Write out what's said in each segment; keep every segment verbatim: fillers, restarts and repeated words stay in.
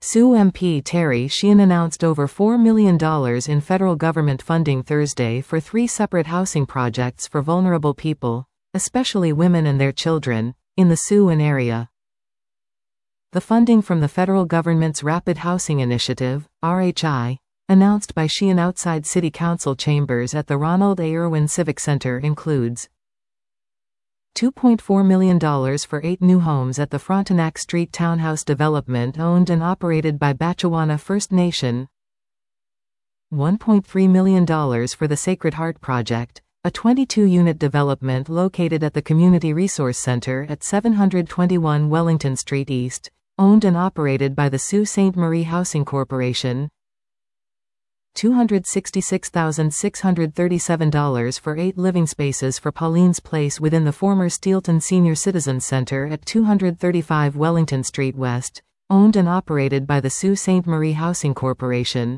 Sioux M P Terry Sheehan announced over four million dollars in federal government funding Thursday for three separate housing projects for vulnerable people, especially women and their children, in the Siouxland area. The funding from the federal government's Rapid Housing Initiative, R H I, announced by Sheehan outside City Council chambers at the Ronald A. Irwin Civic Center includes two point four million dollars for eight new homes at the Frontenac Street townhouse development owned and operated by Batchewana First Nation, one point three million dollars for the Sacred Heart Project, a twenty-two unit development located at the Community Resource Center at seven twenty-one Wellington Street East, owned and operated by the Sault Ste. Marie Housing Corporation, two hundred sixty-six thousand six hundred thirty-seven dollars for eight living spaces for Pauline's Place within the former Steelton Senior Citizens Center at two thirty-five Wellington Street West, owned and operated by the Sault Ste. Marie Housing Corporation.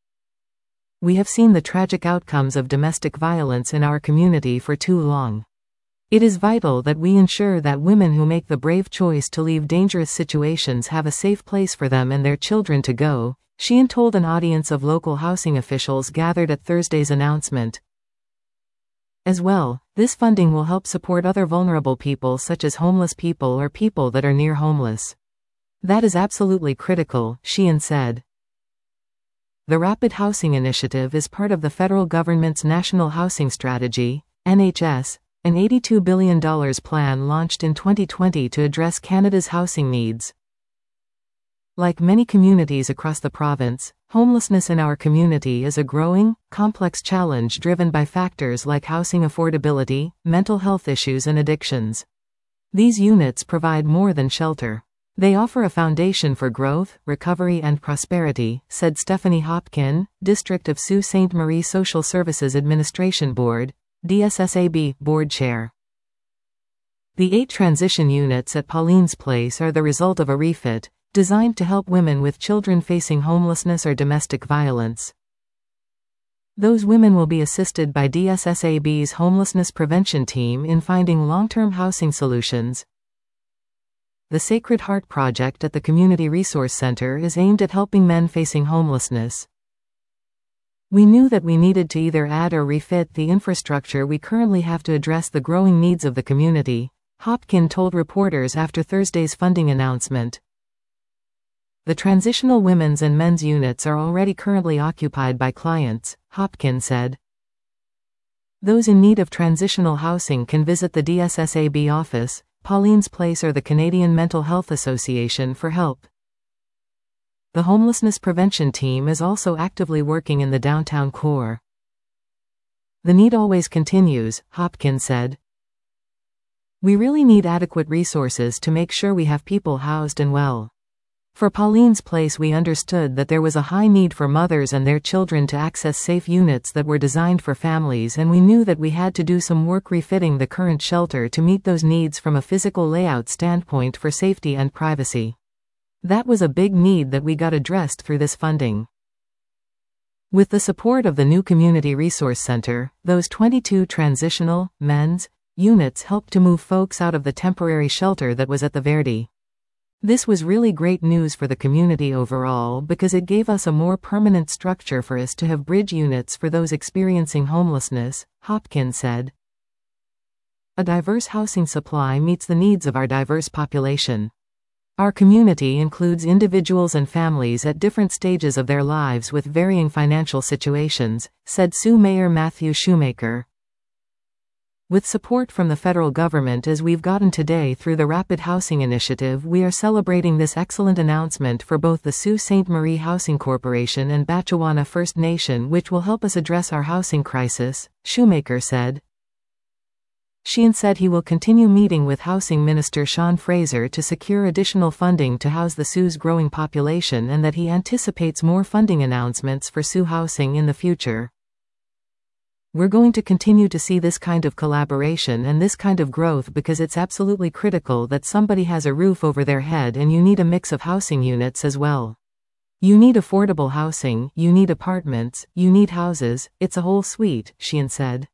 We have seen the tragic outcomes of domestic violence in our community for too long. It is vital that we ensure that women who make the brave choice to leave dangerous situations have a safe place for them and their children to go, Sheehan told an audience of local housing officials gathered at Thursday's announcement. As well, this funding will help support other vulnerable people such as homeless people or people that are near homeless. That is absolutely critical, Sheehan said. The Rapid Housing Initiative is part of the federal government's National Housing Strategy, N H S, an eighty-two billion dollars plan launched in twenty twenty to address Canada's housing needs. Like many communities across the province, homelessness in our community is a growing, complex challenge driven by factors like housing affordability, mental health issues and addictions. These units provide more than shelter. They offer a foundation for growth, recovery and prosperity, said Stephanie Hopkin, District of Sault Ste. Marie Social Services Administration Board, D S S A B, Board Chair. The eight transition units at Pauline's Place are the result of a refit, designed to help women with children facing homelessness or domestic violence. Those women will be assisted by D S S A B's Homelessness Prevention Team in finding long-term housing solutions. The Sacred Heart Project at the Community Resource Center is aimed at helping men facing homelessness. We knew that we needed to either add or refit the infrastructure we currently have to address the growing needs of the community, Hopkin told reporters after Thursday's funding announcement. The transitional women's and men's units are already currently occupied by clients, Hopkin said. Those in need of transitional housing can visit the D S S A B office, Pauline's Place or the Canadian Mental Health Association for help. The Homelessness Prevention Team is also actively working in the downtown core. The need always continues, Hopkin said. We really need adequate resources to make sure we have people housed and well. For Pauline's Place, we understood that there was a high need for mothers and their children to access safe units that were designed for families, and we knew that we had to do some work refitting the current shelter to meet those needs from a physical layout standpoint for safety and privacy. That was a big need that we got addressed through this funding. With the support of the new Community Resource Center, those twenty-two transitional, men's, units helped to move folks out of the temporary shelter that was at the Verdi. This was really great news for the community overall because it gave us a more permanent structure for us to have bridge units for those experiencing homelessness, Hopkin said. A diverse housing supply meets the needs of our diverse population. Our community includes individuals and families at different stages of their lives with varying financial situations, said Sault Mayor Matthew Shoemaker. With support from the federal government as we've gotten today through the Rapid Housing Initiative, we are celebrating this excellent announcement for both the Sault Ste. Marie Housing Corporation and Batchewana First Nation, which will help us address our housing crisis, Shoemaker said. Sheehan said he will continue meeting with Housing Minister Sean Fraser to secure additional funding to house the Sioux's growing population and that he anticipates more funding announcements for Sioux housing in the future. We're going to continue to see this kind of collaboration and this kind of growth because it's absolutely critical that somebody has a roof over their head, and you need a mix of housing units as well. You need affordable housing, you need apartments, you need houses, it's a whole suite, Sheehan said.